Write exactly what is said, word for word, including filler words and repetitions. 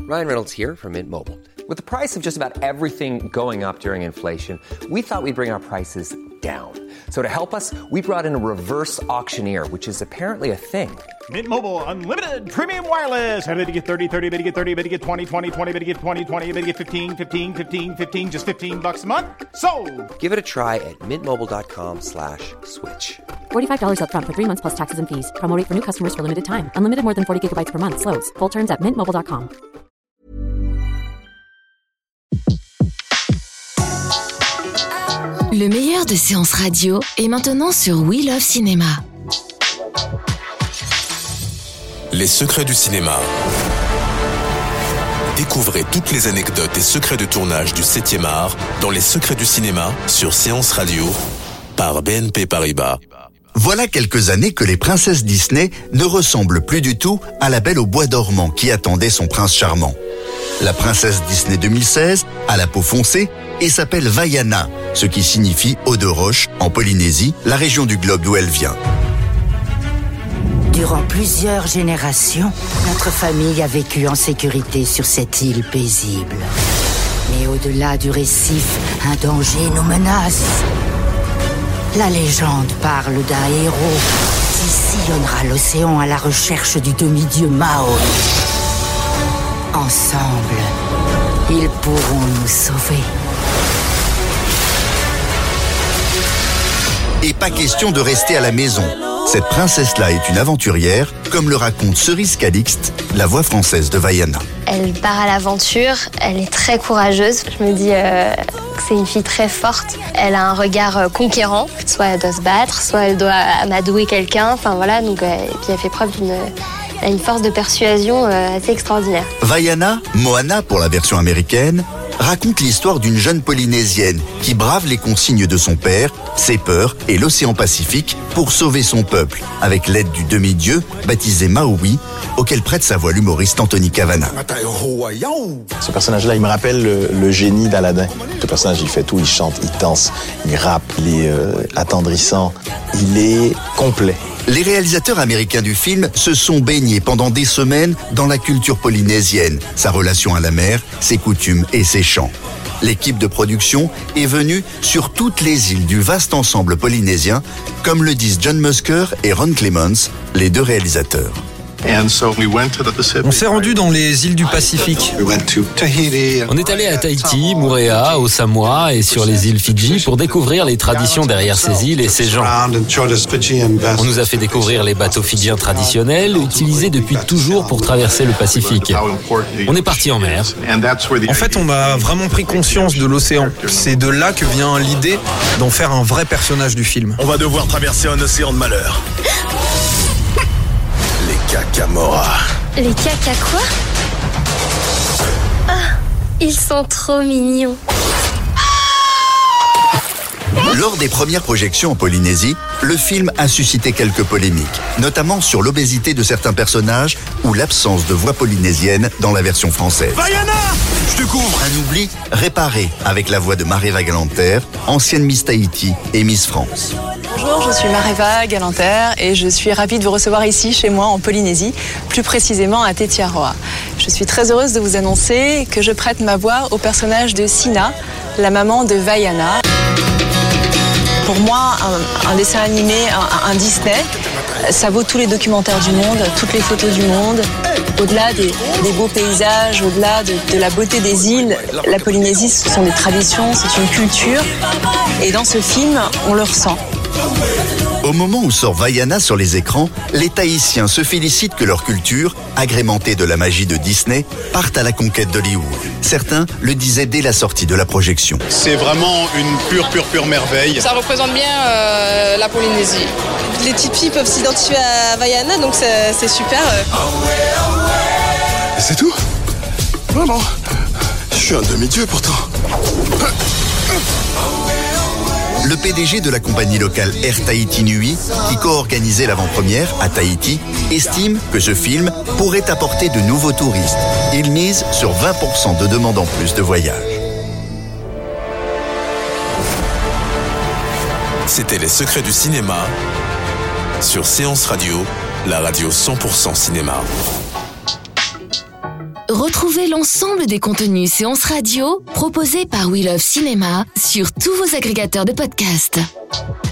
Ryan Reynolds here from Mint Mobile. With the price of just about everything going up during inflation, we thought we'd bring our prices down. So to help us, we brought in a reverse auctioneer, which is apparently a thing. Mint Mobile Unlimited Premium Wireless. How to get thirty, thirty, how to get thirty, how to get twenty, twenty, twenty, how to get twenty, twenty, how to get fifteen, fifteen, fifteen, fifteen, just fifteen bucks a month? Sold! Give it a try at mintmobile.com slash switch. forty-five dollars up front for three months plus taxes and fees. Promo rate for new customers for limited time. Unlimited more than forty gigabytes per month. Slows full terms at mint mobile dot com. Le meilleur de séances radio est maintenant sur We Love Cinéma. Les secrets du cinéma. Découvrez toutes les anecdotes et secrets de tournage du septième art dans Les secrets du cinéma sur Séance Radio par B N P Paribas. Voilà quelques années que les princesses Disney ne ressemblent plus du tout à la Belle au bois dormant qui attendait son prince charmant. La princesse Disney deux mille seize a la peau foncée et s'appelle Vaiana, ce qui signifie eau de roche en Polynésie, la région du globe d'où elle vient. Durant plusieurs générations, notre famille a vécu en sécurité sur cette île paisible. Mais au-delà du récif, un danger nous menace. La légende parle d'un héros qui sillonnera l'océan à la recherche du demi-dieu Maui. Ensemble, ils pourront nous sauver. Et pas question de rester à la maison. Cette princesse-là est une aventurière, comme le raconte Cerise Calixte, la voix française de Vaiana. Elle part à l'aventure, elle est très courageuse. Je me dis euh, que c'est une fille très forte. Elle a un regard euh, conquérant. Soit elle doit se battre, soit elle doit amadouer quelqu'un. Enfin voilà, donc, euh, et puis elle fait preuve d'une une force de persuasion euh, assez extraordinaire. Vaiana, Moana pour la version américaine, raconte l'histoire d'une jeune Polynésienne qui brave les consignes de son père, ses peurs et l'océan Pacifique pour sauver son peuple, avec l'aide du demi-dieu baptisé Maui, auquel prête sa voix l'humoriste Anthony Cavana. Ce personnage-là, il me rappelle le, le génie d'Aladin. Ce personnage, il fait tout, il chante, il danse, il rappe, il est euh, attendrissant, il est complet. Les réalisateurs américains du film se sont baignés pendant des semaines dans la culture polynésienne, sa relation à la mer, ses coutumes et ses chants. L'équipe de production est venue sur toutes les îles du vaste ensemble polynésien, comme le disent John Musker et Ron Clements, les deux réalisateurs. On s'est rendu dans les îles du Pacifique. On est allé à Tahiti, Moorea, au Samoa et sur les îles Fidji pour découvrir les traditions derrière ces îles et ces gens. On nous a fait découvrir les bateaux fidjiens traditionnels utilisés depuis toujours pour traverser le Pacifique. On est parti en mer. En fait, on a vraiment pris conscience de l'océan. C'est de là que vient l'idée d'en faire un vrai personnage du film. On va devoir traverser un océan de malheur. Kakamora. Les caca quoi? Ah, ils sont trop mignons. Lors des premières projections en Polynésie, le film a suscité quelques polémiques, notamment sur l'obésité de certains personnages ou l'absence de voix polynésienne dans la version française. Vaiana, je te couvre. Un oubli réparé avec la voix de Mareva Galanter, ancienne Miss Tahiti et Miss France. Bonjour, je suis Mareva Galanter et je suis ravie de vous recevoir ici, chez moi, en Polynésie, plus précisément à Tetiaroa. Je suis très heureuse de vous annoncer que je prête ma voix au personnage de Sina, la maman de Vaiana. Pour moi, un, un dessin animé, un, un Disney, ça vaut tous les documentaires du monde, toutes les photos du monde. Au-delà des, des beaux paysages, au-delà de, de la beauté des îles, la Polynésie, ce sont des traditions, c'est une culture. Et dans ce film, on le ressent. Au moment où sort Vaiana sur les écrans, les Tahitiens se félicitent que leur culture, agrémentée de la magie de Disney, parte à la conquête d'Hollywood. Certains le disaient dès la sortie de la projection. C'est vraiment une pure, pure, pure merveille. Ça représente bien euh, la Polynésie. Les petites filles peuvent s'identifier à Vaiana, donc c'est, c'est super. Et c'est tout? Vraiment? Je suis un demi-dieu pourtant. Le P D G de la compagnie locale Air Tahiti Nui, qui co-organisait l'avant-première à Tahiti, estime que ce film pourrait apporter de nouveaux touristes. Il mise sur vingt pour cent de demandes en plus de voyages. C'était Les secrets du cinéma sur Séance Radio, la radio cent pour cent cinéma. Retrouvez l'ensemble des contenus séances radio proposés par We Love Cinéma sur tous vos agrégateurs de podcasts.